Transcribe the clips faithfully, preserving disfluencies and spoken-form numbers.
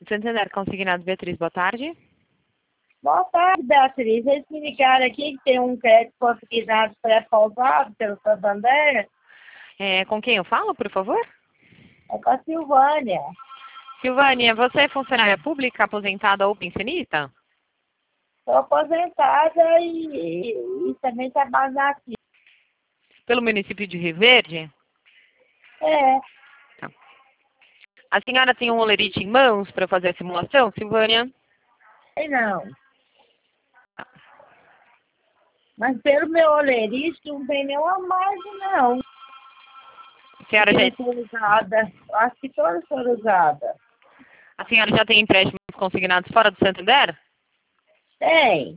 Santander Consignados, Beatriz, boa tarde. Boa tarde, Beatriz. Eles me ligaram aqui que tem um crédito consignado pré-pausado pelo Santander. É, com quem eu falo, por favor? É com a Silvânia. Silvânia, você é funcionária pública, aposentada ou pensionista? Estou aposentada e, e também trabalho aqui. Pelo município de Rio Verde? É, Tá. A senhora tem um olerite em mãos para fazer a simulação, Silvânia? sei não. Mas pelo meu olerite não tem nenhuma margem, não. A senhora, já, Não foi usada. Acho que todas foram usadas. a senhora já tem empréstimos consignados fora do Santander? Tem.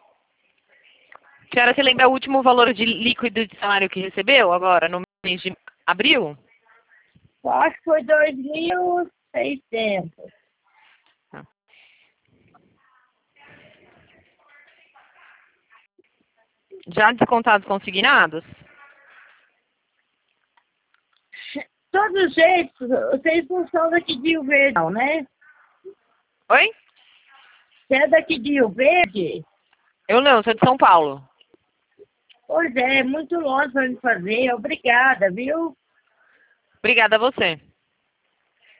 A senhora se lembra o último valor de líquido de salário que recebeu agora, no mês de abril? Eu acho que foi dois mil e seiscentos. Já descontados consignados? De todo jeito, vocês não são daqui de Rio Verde, não, né? Oi? Você é daqui de Rio Verde? Eu não, sou de São Paulo. Pois é, muito longe para me fazer. Obrigada, viu? Obrigada a você.